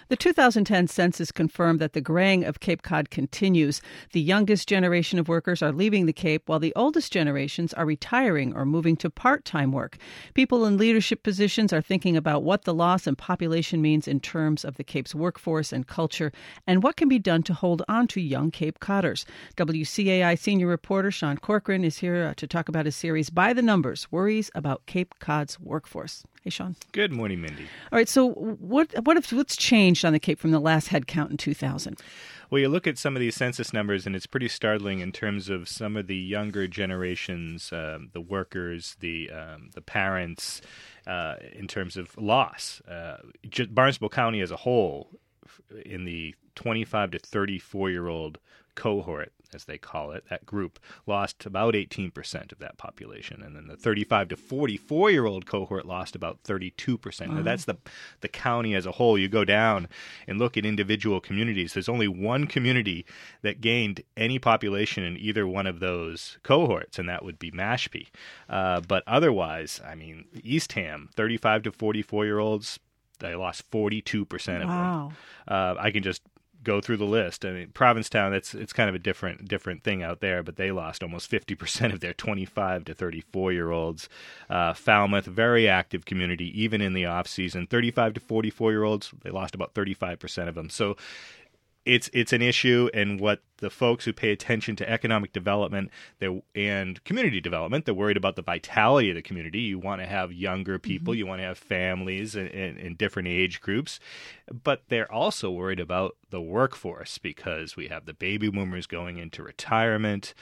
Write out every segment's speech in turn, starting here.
The 2010 census confirmed that the graying of Cape Cod continues. The youngest generation of workers are leaving the Cape, while the oldest generations are retiring or moving to part-time work. People in leadership positions are thinking about what the loss in population means in terms of the Cape's workforce and culture, and what can be done to hold on to young Cape Codders. WCAI senior reporter Sean Corcoran is here to talk about his series, By the Numbers, Worries About Cape Cod's Workforce. Hey, Sean. Good morning, Mindy. All right, so what's changed on the Cape from the last head count in 2000? Well, you look at some of these census numbers, and it's pretty startling in terms of some of the younger generations, the workers, the parents, in terms of loss. Barnstable County as a whole, in the 25 to 34-year-old cohort, as they call it, that group lost about 18% of that population. And then the 35 to 44-year-old cohort lost about 32%. Now, that's the county as a whole. You go down and look at individual communities. There's only one community that gained any population in either one of those cohorts, and that would be Mashpee. But otherwise, I mean, Eastham, 35 to 44-year-olds, they lost 42% of them. I can just go through the list. I mean, Provincetown, it's kind of a different thing out there, but they lost almost 50% of their 25 to 34-year-olds. Falmouth, very active community, even in the off season. 35 to 44-year-olds, they lost about 35% of them. So it's an issue, and what the folks who pay attention to economic development and community development, they're worried about the vitality of the community. You want to have younger people, you want to have families in different age groups, but they're also worried about the workforce because we have the baby boomers going into retirement,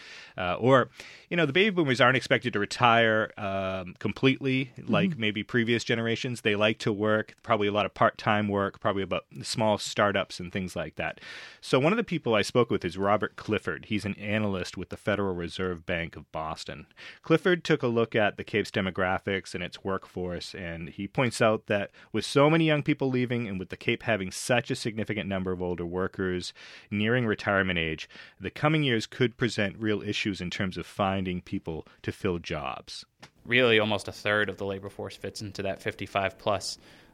the baby boomers aren't expected to retire completely like maybe previous generations. They like to work, probably a lot of part-time work, probably about small startups and things like that. So one of the people I spoke with is Robert Clifford. He's an analyst with the Federal Reserve Bank of Boston. Clifford took a look at the Cape's demographics and its workforce, and he points out that with so many young people leaving and with the Cape having such a significant number of older workers nearing retirement age, the coming years could present real issues in terms of finding people to fill jobs. Really, almost a third of the labor force fits into that 55-plus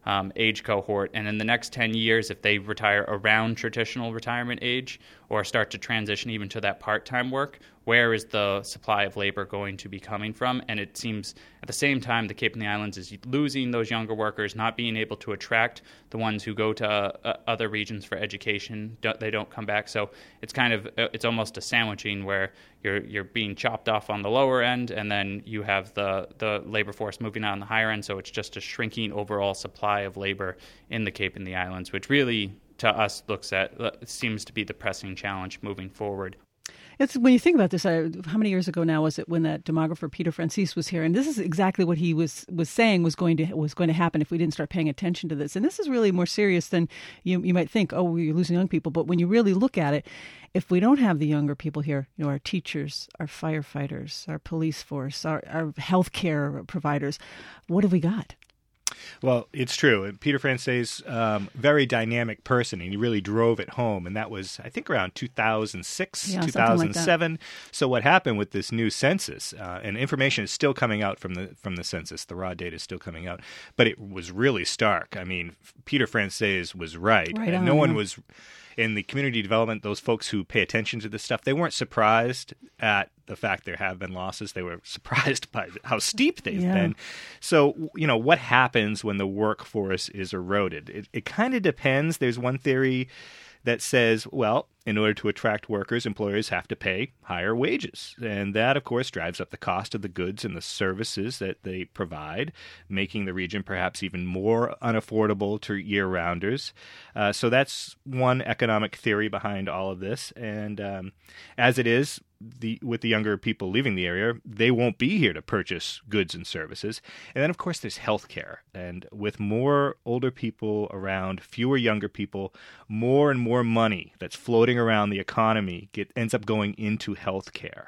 age cohort. And in the next 10 years, if they retire around traditional retirement age or start to transition even to that part-time work, where is the supply of labor going to be coming from? And it seems at the same time the Cape and the Islands is losing those younger workers, not being able to attract the ones who go to other regions for education. They don't come back. So it's almost a sandwiching where you're being chopped off on the lower end, and then you have the labor force moving out on the higher end. So it's just a shrinking overall supply of labor in the Cape and the Islands, which really to us seems to be the pressing challenge moving forward. It's when you think about this, how many years ago now was it when that demographer Peter Francis was here? And this is exactly what he was saying was going to happen if we didn't start paying attention to this. And this is really more serious than you might think. Oh, we're losing young people. But when you really look at it, if we don't have the younger people here, our teachers, our firefighters, our police force, our healthcare providers, what have we got? Well, it's true. Peter Francis, very dynamic person, and he really drove it home. And that was, I think, around 2006, 2007. Like so what happened with this new census, and information is still coming out from the census, the raw data is still coming out, but it was really stark. I mean, Peter Francis was right. And no one was in the community development, those folks who pay attention to this stuff, they weren't surprised at the fact there have been losses. They were surprised by how steep they've been. So, what happens when the workforce is eroded? It kind of depends. There's one theory that says, well, in order to attract workers, employers have to pay higher wages. And that, of course, drives up the cost of the goods and the services that they provide, making the region perhaps even more unaffordable to year-rounders. So that's one economic theory behind all of this. And as it is, with the younger people leaving the area, they won't be here to purchase goods and services. And then, of course, there's healthcare. And with more older people around, fewer younger people, more and more money that's floating around the economy ends up going into healthcare.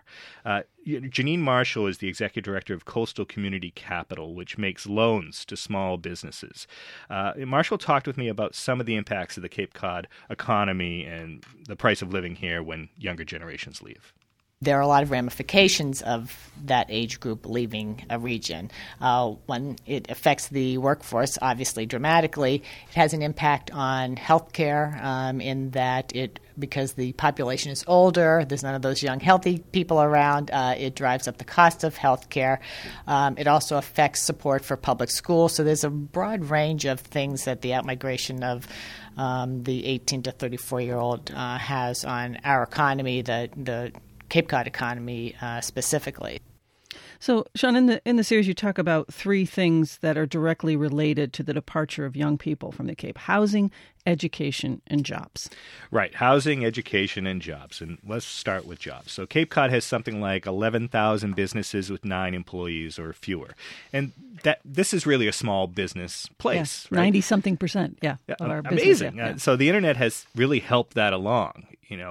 Janine Marshall is the executive director of Coastal Community Capital, which makes loans to small businesses. Marshall talked with me about some of the impacts of the Cape Cod economy and the price of living here when younger generations leave. There are a lot of ramifications of that age group leaving a region. When it affects the workforce, obviously dramatically, it has an impact on healthcare in that because the population is older, there's none of those young, healthy people around, it drives up the cost of healthcare. It also affects support for public schools. So there's a broad range of things that the outmigration of the 18 to 34-year-old has on our economy, the Cape Cod economy specifically. So, Sean, in the series, you talk about three things that are directly related to the departure of young people from the Cape: housing, education, and jobs. Right. Housing, education, and jobs. And let's start with jobs. So Cape Cod has something like 11,000 businesses with 9 employees or fewer. And this is really a small business place. Yeah, right? 90-something%, of our business. Amazing. Yeah. So the internet has really helped that along.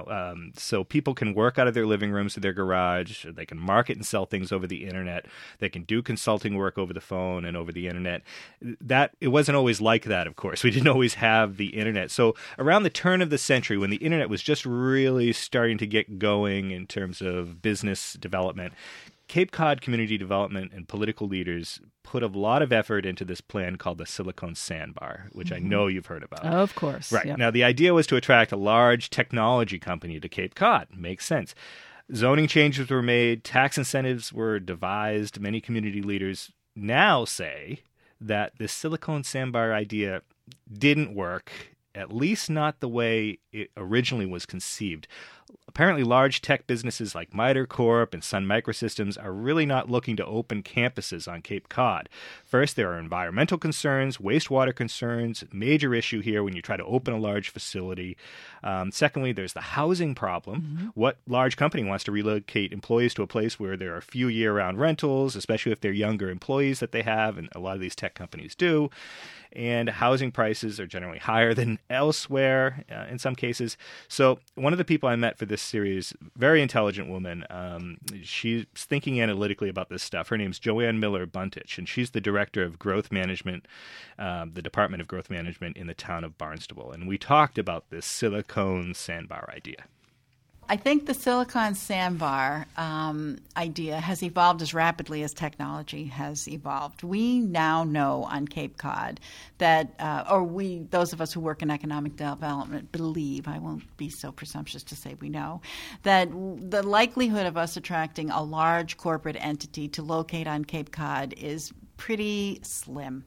So people can work out of their living rooms to their garage. They can market and sell things over the internet. They can do consulting work over the phone and over the internet. It wasn't always like that, of course. We didn't always have the internet. So around the turn of the century, when the internet was just really starting to get going in terms of business development, Cape Cod community development and political leaders put a lot of effort into this plan called the Silicon Sandbar, which I know you've heard about. Of course. Right. Yep. Now, the idea was to attract a large technology company to Cape Cod. Makes sense. Zoning changes were made. Tax incentives were devised. Many community leaders now say that the Silicon Sandbar idea didn't work, at least not the way it originally was conceived. Apparently, large tech businesses like MITRE Corp and Sun Microsystems are really not looking to open campuses on Cape Cod. First, there are environmental concerns, wastewater concerns, major issue here when you try to open a large facility. Secondly, there's the housing problem. Mm-hmm. What large company wants to relocate employees to a place where there are few year-round rentals, especially if they're younger employees that they have, and a lot of these tech companies do. And housing prices are generally higher than elsewhere in some cases. So one of the people I met for this series, very intelligent woman, she's thinking analytically about this stuff. Her name's Joanne Miller Buntich, and she's the director of growth management, the Department of Growth Management in the town of Barnstable. And we talked about this Silicon Sandbar idea. I think the Silicon Sandbar idea has evolved as rapidly as technology has evolved. We now know on Cape Cod that, those of us who work in economic development believe, I won't be so presumptuous to say we know, that the likelihood of us attracting a large corporate entity to locate on Cape Cod is pretty slim.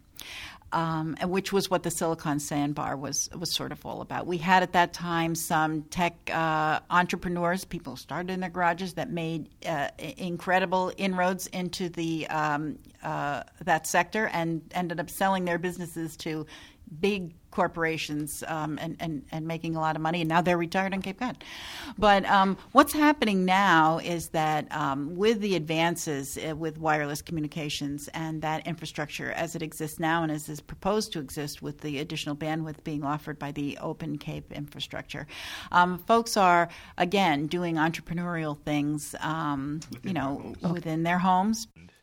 Which was what the Silicon Sandbar was sort of all about. We had at that time some tech entrepreneurs, people who started in their garages, that made incredible inroads into the that sector and ended up selling their businesses to big corporations and making a lot of money, and now they're retired on Cape Cod. But what's happening now is that with the advances with wireless communications and that infrastructure as it exists now and as is proposed to exist with the additional bandwidth being offered by the Open Cape infrastructure, folks are, again, doing entrepreneurial things, within their homes.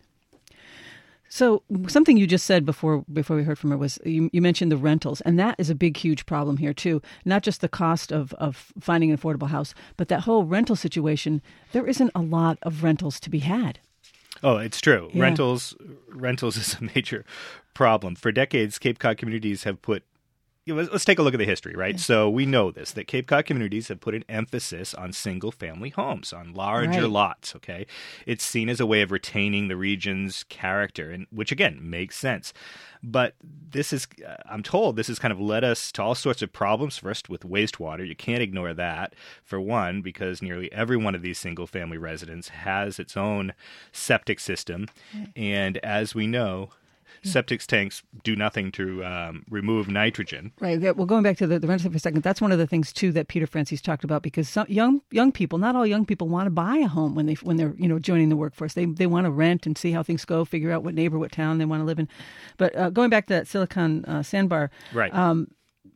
So something you just said before we heard from her was you mentioned the rentals, and that is a big, huge problem here too. Not just the cost of finding an affordable house, but that whole rental situation. There isn't a lot of rentals to be had. Oh, it's true. Yeah. Rentals is a major problem. For decades, Cape Cod communities have put let's take a look at the history, right? Yeah. So we know this, that Cape Cod communities have put an emphasis on single-family homes, on larger lots, okay? It's seen as a way of retaining the region's character, and which, again, makes sense. But this is, I'm told, this has kind of led us to all sorts of problems. First, with wastewater. You can't ignore that, for one, because nearly every one of these single-family residents has its own septic system. And as we know, septic tanks do nothing to remove nitrogen. Right. Well, going back to the rental for a second, that's one of the things too that Peter Francis talked about, because some young people, not all young people, want to buy a home when they're joining the workforce. They want to rent and see how things go, figure out what neighbor, what town they want to live in. But going back to that Silicon Sandbar, right.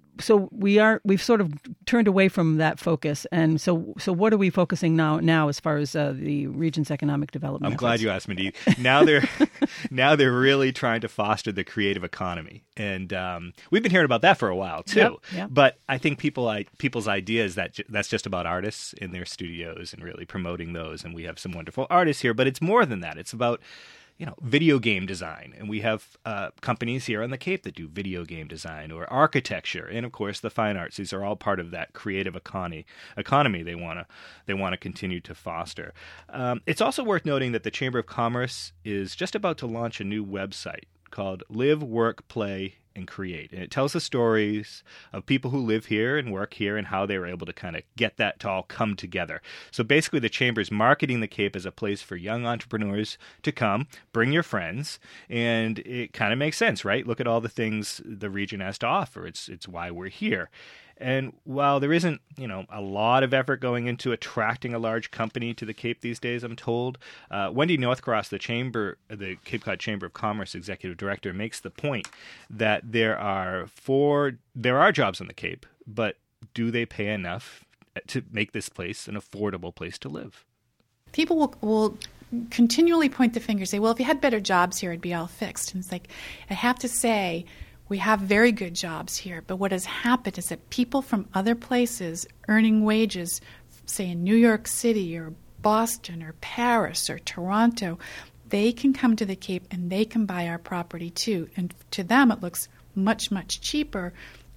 we've sort of turned away from that focus, and so what are we focusing now as far as the region's economic development? I'm glad you asked, Mindy. Now they're really trying to foster the creative economy, and we've been hearing about that for a while too. Yep. But I think people's idea is that that's just about artists in their studios and really promoting those. And we have some wonderful artists here, but it's more than that. It's about video game design. And we have companies here on the Cape that do video game design or architecture. And of course, the fine arts. These are all part of that creative economy they want to continue to foster. It's also worth noting that the Chamber of Commerce is just about to launch a new website called Live, Work, Play, and Create. And it tells the stories of people who live here and work here and how they were able to kind of get that to all come together. So basically the Chamber's marketing the Cape as a place for young entrepreneurs to come, bring your friends, and it kind of makes sense, right? Look at all the things the region has to offer. It's why we're here. And while there isn't, a lot of effort going into attracting a large company to the Cape these days, I'm told, Wendy Northcross, the Cape Cod Chamber of Commerce Executive Director, makes the point that there are jobs on the Cape, but do they pay enough to make this place an affordable place to live? People will continually point the finger, say, well, if you had better jobs here, it'd be all fixed. And it's like, I have to say, we have very good jobs here, but what has happened is that people from other places earning wages, say in New York City or Boston or Paris or Toronto, they can come to the Cape and they can buy our property too. And to them it looks much, much cheaper.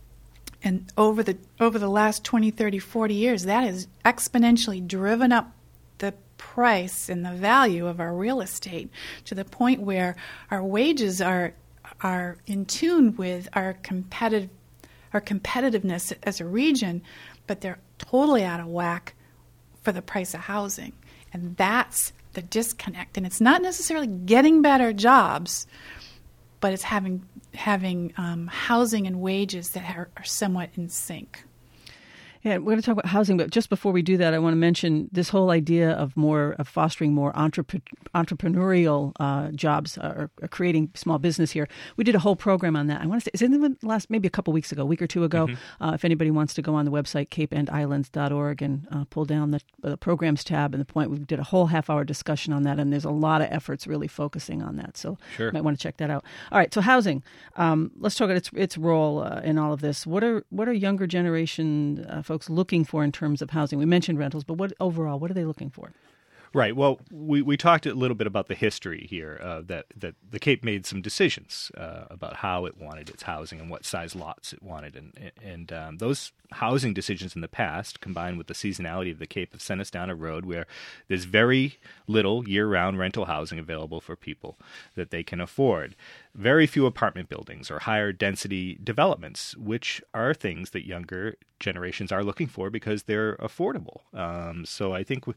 And over the last 20, 30, 40 years, that has exponentially driven up the price and the value of our real estate to the point where our wages are in tune with our competitiveness as a region, but they're totally out of whack for the price of housing. And that's the disconnect. And it's not necessarily getting better jobs, but it's having housing and wages that are somewhat in sync. Yeah, we're going to talk about housing, but just before we do that, I want to mention this whole idea of fostering more entrepreneurial jobs or creating small business here. We did a whole program on that. I want to say, is it maybe a couple weeks ago, a week or two ago. Mm-hmm. If anybody wants to go on the website, capeandislands.org, and pull down the programs tab and the point, we did a whole half-hour discussion on that, and there's a lot of efforts really focusing on that. So you might want to check that out. All right, so housing. Let's talk about its role in all of this. What are younger generation folks looking for in terms of housing? We mentioned rentals, but what are they looking for? Right. Well, we talked a little bit about the history here, that the Cape made some decisions about how it wanted its housing and what size lots it wanted. And those housing decisions in the past, combined with the seasonality of the Cape, have sent us down a road where there's very little year-round rental housing available for people that they can afford. Very few apartment buildings or higher density developments, which are things that younger generations are looking for because they're affordable. So I think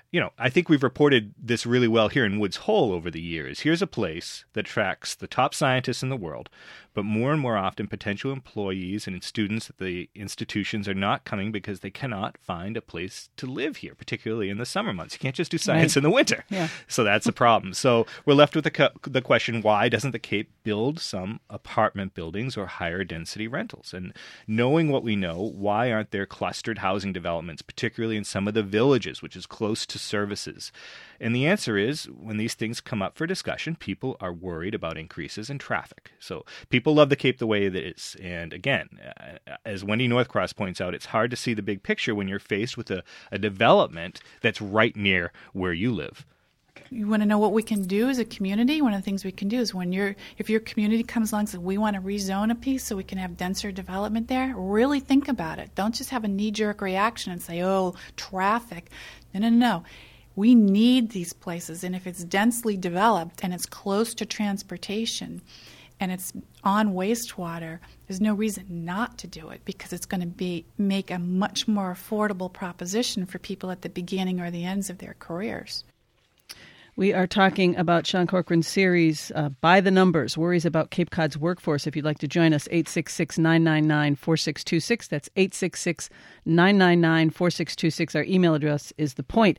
we've reported this really well here in Woods Hole over the years. Here's a place that attracts the top scientists in the world, but more and more often potential employees and students at the institutions are not coming because they cannot find a place to live here, particularly in the summer months. You can't just do science in the winter. Yeah. So that's a problem. So we're left with the question, why doesn't the Cape build some apartment buildings or higher density rentals? And knowing what we know, why aren't there clustered housing developments, particularly in some of the villages, which is close to services? And the answer is, when these things come up for discussion, people are worried about increases in traffic. So people love the Cape the way it is. And again, as Wendy Northcross points out, it's hard to see the big picture when you're faced with a development that's right near where you live. You want to know what we can do as a community? One of the things we can do is if your community comes along and says, we want to rezone a piece so we can have denser development there, really think about it. Don't just have a knee-jerk reaction and say, oh, traffic. No. We need these places, and if it's densely developed and it's close to transportation and it's on wastewater, there's no reason not to do it because it's going to make a much more affordable proposition for people at the beginning or the ends of their careers. We are talking about Sean Corcoran's series, By the Numbers, Worries About Cape Cod's Workforce. If you'd like to join us, 866-999-4626. That's 866-999-4626. Our email address is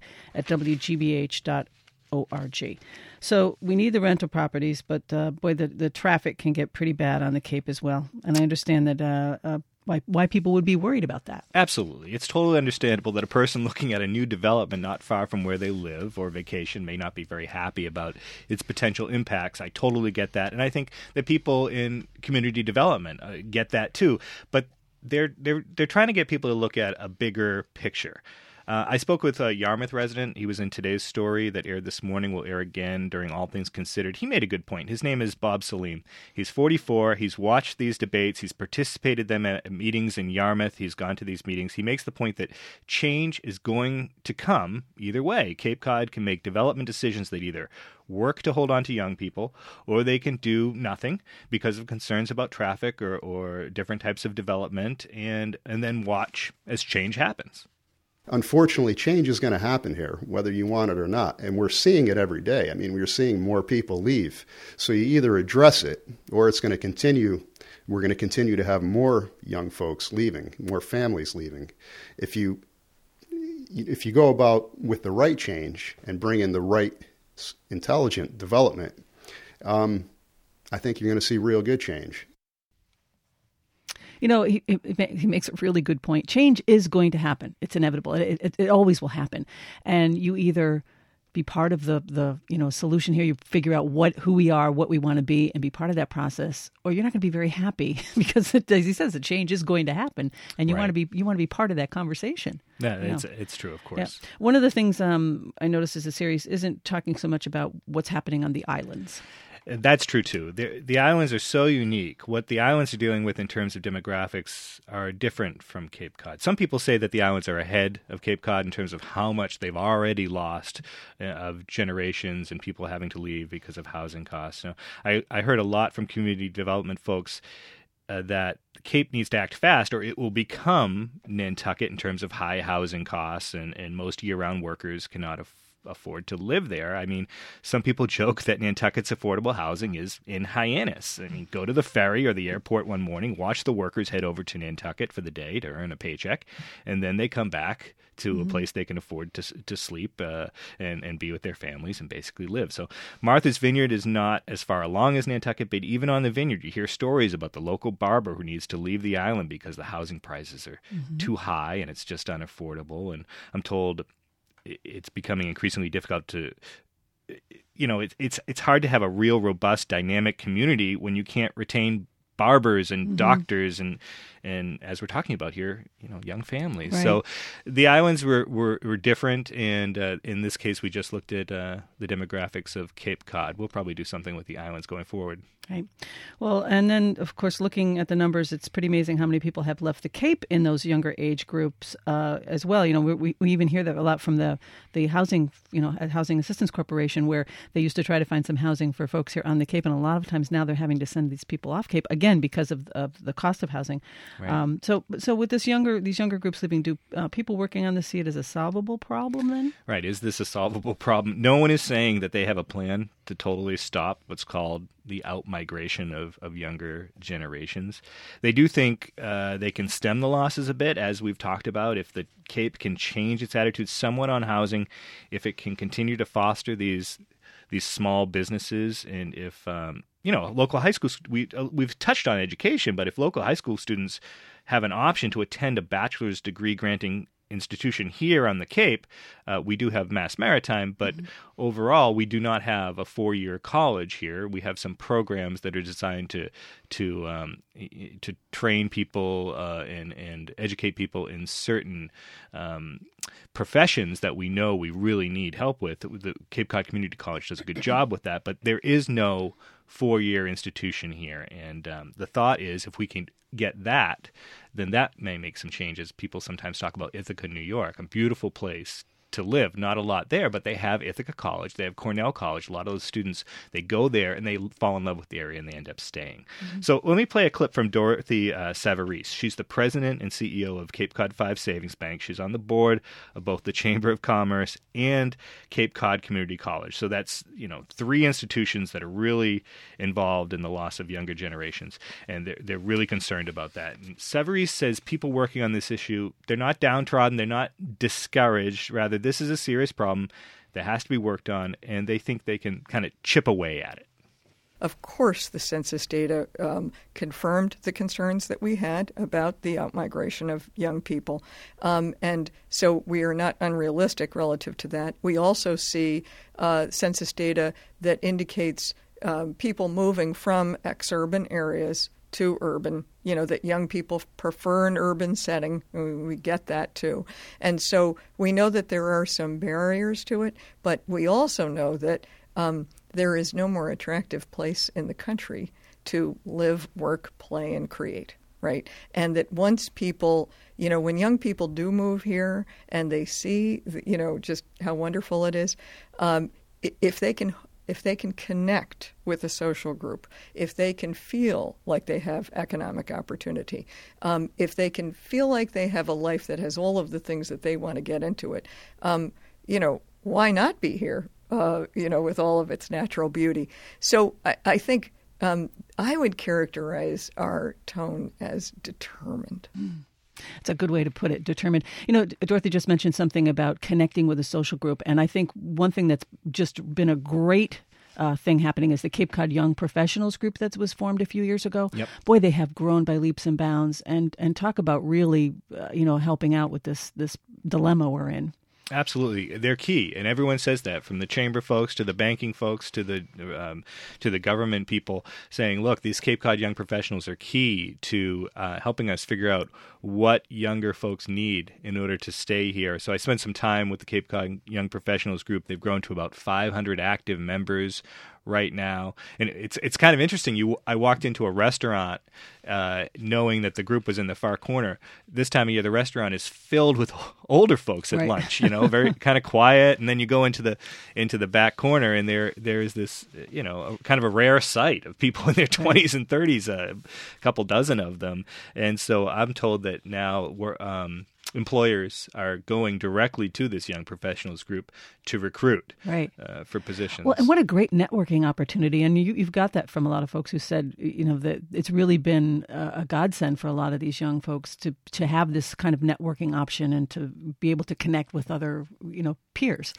thepoint@wgbh.org. So we need the rental properties, but boy, the traffic can get pretty bad on the Cape as well. And I understand that why people would be worried about that. Absolutely. It's totally understandable that a person looking at a new development not far from where they live or vacation may not be very happy about its potential impacts. I totally get that. And I think that people in community development get that too. But they're trying to get people to look at a bigger picture. I spoke with a Yarmouth resident. He was in today's story that aired this morning, will air again during All Things Considered. He made a good point. His name is Bob Salim. He's 44. He's watched these debates. He's participated them at meetings in Yarmouth. He's gone to these meetings. He makes the point that change is going to come either way. Cape Cod can make development decisions that either work to hold on to young people, or they can do nothing because of concerns about traffic or different types of development, and then watch as change happens. Unfortunately, change is going to happen here, whether you want it or not. And we're seeing it every day. I mean, we're seeing more people leave. So you either address it or it's going to continue. We're going to continue to have more young folks leaving, more families leaving. If you go about with the right change and bring in the right intelligent development, I think you're going to see real good change. You know, he makes a really good point. Change is going to happen. It's inevitable. It always will happen. And you either be part of the solution here. You figure out who we are, what we want to be, and be part of that process, or you're not going to be very happy because, as he says, the change is going to happen, and you want to be part of that conversation. Yeah, it's true, of course. Yeah. One of the things I noticed is the series isn't talking so much about what's happening on the islands. That's true, too. The islands are so unique. What the islands are dealing with in terms of demographics are different from Cape Cod. Some people say that the islands are ahead of Cape Cod in terms of how much they've already lost of generations and people having to leave because of housing costs. I heard a lot from community development folks that Cape needs to act fast or it will become Nantucket in terms of high housing costs, and most year-round workers cannot afford to live there. I mean, some people joke that Nantucket's affordable housing is in Hyannis. I mean, go to the ferry or the airport one morning, watch the workers head over to Nantucket for the day to earn a paycheck, and then they come back to a place they can afford to sleep and be with their families and basically live. So Martha's Vineyard is not as far along as Nantucket, but even on the vineyard, you hear stories about the local barber who needs to leave the island because the housing prices are too high and it's just unaffordable. And I'm told it's becoming increasingly difficult to, it's hard to have a real robust, dynamic community when you can't retain barbers and doctors and as we're talking about here, young families. Right. So the islands were different, and in this case, we just looked at the demographics of Cape Cod. We'll probably do something with the islands going forward. Right. Well, and then, of course, looking at the numbers, it's pretty amazing how many people have left the Cape in those younger age groups as well. We even hear that a lot from the housing, Housing Assistance Corporation, where they used to try to find some housing for folks here on the Cape, and a lot of times now they're having to send these people off Cape again because of the cost of housing. Right. So with these younger groups leaving, do people working on this see it as a solvable problem then? Right. Is this a solvable problem? No one is saying that they have a plan to totally stop what's called the out-migration of younger generations. They do think they can stem the losses a bit, as we've talked about. If the Cape can change its attitude somewhat on housing, if it can continue to foster these small businesses, and if local high schools, we've touched on education, but if local high school students have an option to attend a bachelor's degree granting institution here on the Cape, we do have Mass Maritime, but overall we do not have a 4-year college here. We have some programs that are designed to train people and educate people in certain professions that we know we really need help with. The Cape Cod Community College does a good job with that, but there is no 4-year institution here, and the thought is if we can get that, then that may make some changes. People sometimes talk about Ithaca, New York, a beautiful place to live. Not a lot there, but they have Ithaca College. They have Cornell College. A lot of those students, they go there and they fall in love with the area and they end up staying. So let me play a clip from Dorothy Savarese. She's the president and CEO of Cape Cod 5 Savings Bank. She's on the board of both the Chamber of Commerce and Cape Cod Community College. So that's, 3 institutions that are really involved in the loss of younger generations, and they're really concerned about that. And Savarese says people working on this issue, they're not downtrodden, they're not discouraged. Rather, this is a serious problem that has to be worked on, and they think they can kind of chip away at it. of course, the census data confirmed the concerns that we had about the outmigration of young people. And so we are not unrealistic relative to that. We also see census data that indicates people moving from exurban areas to urban, that young people prefer an urban setting. We get that too. And so we know that there are some barriers to it, but we also know that there is no more attractive place in the country to live, work, play, and create, right? And that once people, when young people do move here and they see, just how wonderful it is, if they can connect with a social group, if they can feel like they have economic opportunity, if they can feel like they have a life that has all of the things that they want to get into it, why not be here, with all of its natural beauty? So I think I would characterize our tone as determined. It's a good way to put it, determined. Dorothy just mentioned something about connecting with a social group, and I think one thing that's just been a great thing happening is the Cape Cod Young Professionals group that was formed a few years ago. Yep. Boy, they have grown by leaps and bounds, and talk about really, helping out with this dilemma we're in. Absolutely, they're key, and everyone says that, from the chamber folks to the banking folks to the government people, saying, "Look, these Cape Cod Young Professionals are key to helping us figure out what younger folks need in order to stay here." So I spent some time with the Cape Cod Young Professionals group. They've grown to about 500 active members right now, and it's kind of interesting. I walked into a restaurant knowing that the group was in the far corner. This time of year, the restaurant is filled with older folks at lunch. Very kind of quiet, and then you go into the back corner, and there's this kind of a rare sight of people in their 20s and 30s, a couple dozen of them. And so I'm told that now we're employers are going directly to this young professionals group to recruit for positions. Well, and what a great networking opportunity. And you've got that from a lot of folks who said, that it's really been a godsend for a lot of these young folks to have this kind of networking option and to be able to connect with other, peers.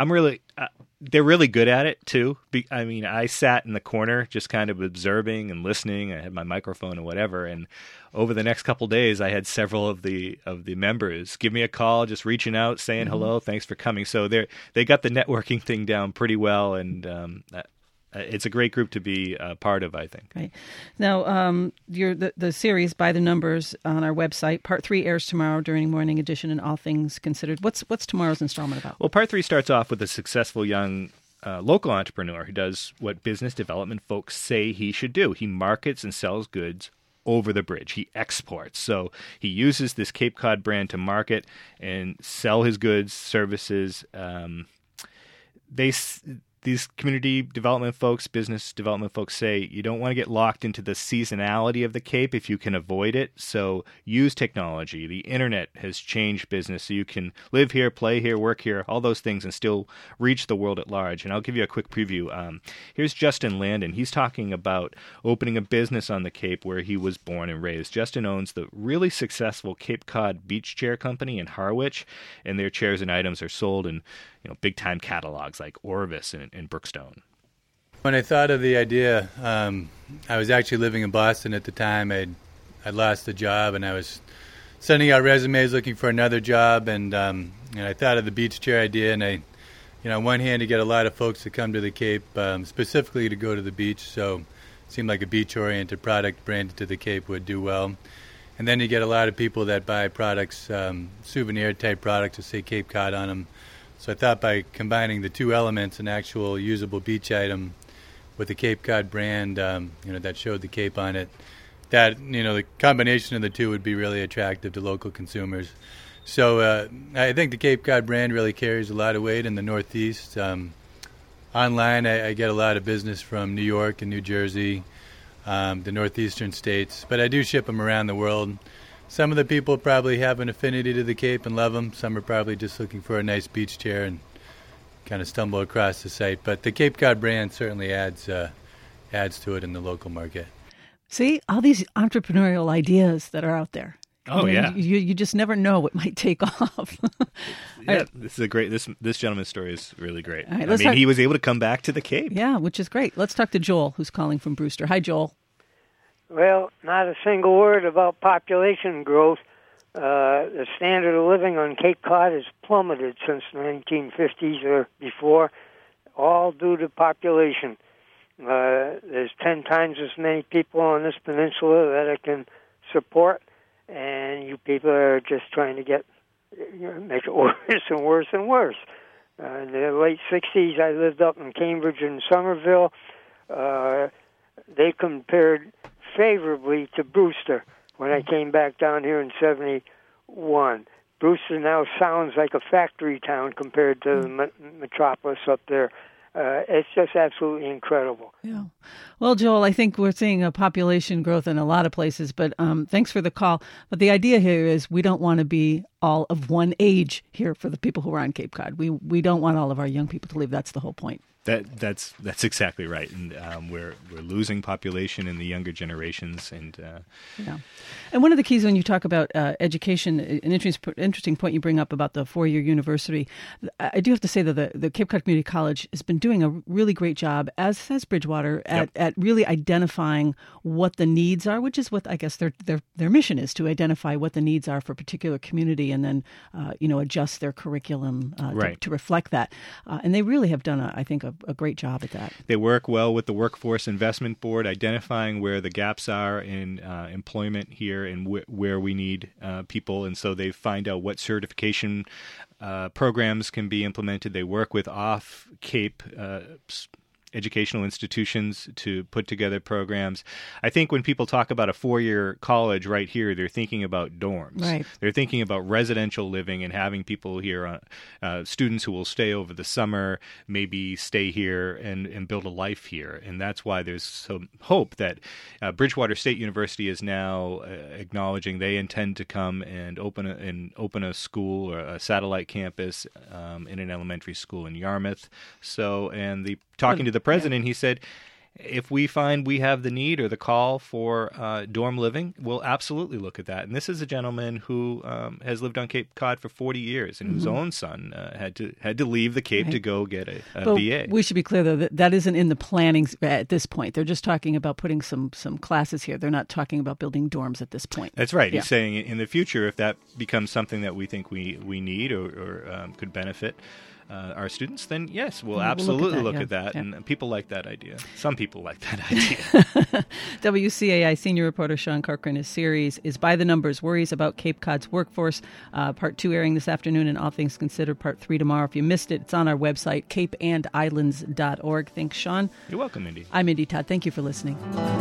They're really good at it too. I sat in the corner just kind of observing and listening. I had my microphone or whatever, and over the next couple of days, I had several of the members give me a call, just reaching out, saying hello, thanks for coming. So they got the networking thing down pretty well, and it's a great group to be part of, I think. Right. Now, the series By the Numbers on our website. Part 3 airs tomorrow during Morning Edition and All Things Considered. What's tomorrow's installment about? Well, Part 3 starts off with a successful young local entrepreneur who does what business development folks say he should do. He markets and sells goods over the bridge. He exports. So he uses this Cape Cod brand to market and sell his goods, services. These community development folks, business development folks say you don't want to get locked into the seasonality of the Cape if you can avoid it. So use technology. The internet has changed business, so you can live here, play here, work here, all those things, and still reach the world at large. And I'll give you a quick preview. Here's Justin Landon. He's talking about opening a business on the Cape where he was born and raised. Justin owns the really successful Cape Cod Beach Chair Company in Harwich, and their chairs and items are sold in big-time catalogs like Orvis and Brookstone. When I thought of the idea, I was actually living in Boston at the time. I'd lost a job, and I was sending out resumes looking for another job, and I thought of the beach chair idea, and on one hand, you get a lot of folks that come to the Cape specifically to go to the beach, so it seemed like a beach-oriented product branded to the Cape would do well. And then you get a lot of people that buy products, souvenir-type products that say Cape Cod on them. So I thought by combining the two elements, an actual usable beach item with the Cape Cod brand, that showed the Cape on it, that, the combination of the two would be really attractive to local consumers. So I think the Cape Cod brand really carries a lot of weight in the Northeast. Online, I get a lot of business from New York and New Jersey, the northeastern states, but I do ship them around the world. Some of the people probably have an affinity to the Cape and love them. Some are probably just looking for a nice beach chair and kind of stumble across the site. But the Cape Cod brand certainly adds to it in the local market. See, all these entrepreneurial ideas that are out there. Oh, yeah. You just never know what might take off. Yeah, this is a great. This gentleman's story is really great. All right, I mean, he was able to come back to the Cape. Yeah, which is great. Let's talk to Joel, who's calling from Brewster. Hi, Joel. Well, not a single word about population growth. The standard of living on Cape Cod has plummeted since the 1950s or before, all due to population. There's 10 times as many people on this peninsula that it can support, and you people are just trying to make it worse and worse and worse. In the late 60s, I lived up in Cambridge and Somerville. They compared favorably to Brewster when I came back down here in 71. Brewster now sounds like a factory town compared to the metropolis up there. It's just absolutely incredible. Yeah. Well, Joel, I think we're seeing a population growth in a lot of places, but thanks for the call. But the idea here is we don't want to be all of one age here for the people who are on Cape Cod. We don't want all of our young people to leave. That's the whole point. That's exactly right, and we're losing population in the younger generations, and yeah. And one of the keys when you talk about education, an interesting point you bring up about the 4-year university. I do have to say that the Cape Cod Community College has been doing a really great job, as has Bridgewater, at really identifying what the needs are, which is what I guess their mission is, to identify what the needs are for a particular community, and then adjust their curriculum to reflect that. And they really have done, I think, a great job at that. They work well with the Workforce Investment Board, identifying where the gaps are in employment here and where we need people. And so they find out what certification programs can be implemented. They work with off-Cape educational institutions to put together programs. I think when people talk about a 4-year college right here, they're thinking about dorms. Right. They're thinking about residential living and having people here, students who will stay over the summer, maybe stay here and build a life here. And that's why there's some hope that Bridgewater State University is now acknowledging they intend to come and open a school or a satellite campus in an elementary school in Yarmouth. Talking to the president, he said, if we find we have the need or the call for dorm living, we'll absolutely look at that. And this is a gentleman who has lived on Cape Cod for 40 years and whose own son had to leave the Cape to go get a BA. We should be clear, though, that isn't in the planning at this point. They're just talking about putting some classes here. They're not talking about building dorms at this point. That's right. Yeah. He's saying in the future, if that becomes something that we think we need or could benefit our students, then yes, we'll absolutely look at that. And people like that idea. Some people like that idea. WCAI senior reporter Sean Corcoran, his series is By the Numbers, Worries About Cape Cod's Workforce. Part 2 airing this afternoon, and All Things Considered, Part 3 tomorrow. If you missed it, it's on our website, capeandislands.org. Thanks, Sean. You're welcome, Mindy. I'm Mindy Todd. Thank you for listening.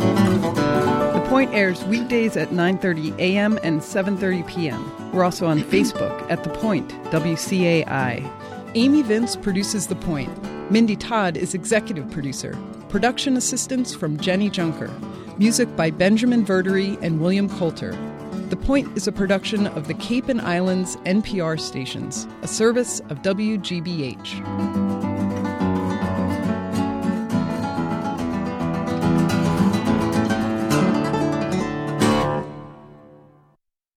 The Point airs weekdays at 9:30 a.m. and 7:30 p.m. We're also on Facebook at The Point, WCAI. Amy Vince produces The Point. Mindy Todd is executive producer. Production assistance from Jenny Junker. Music by Benjamin Verdery and William Coulter. The Point is a production of the Cape and Islands NPR stations, a service of WGBH.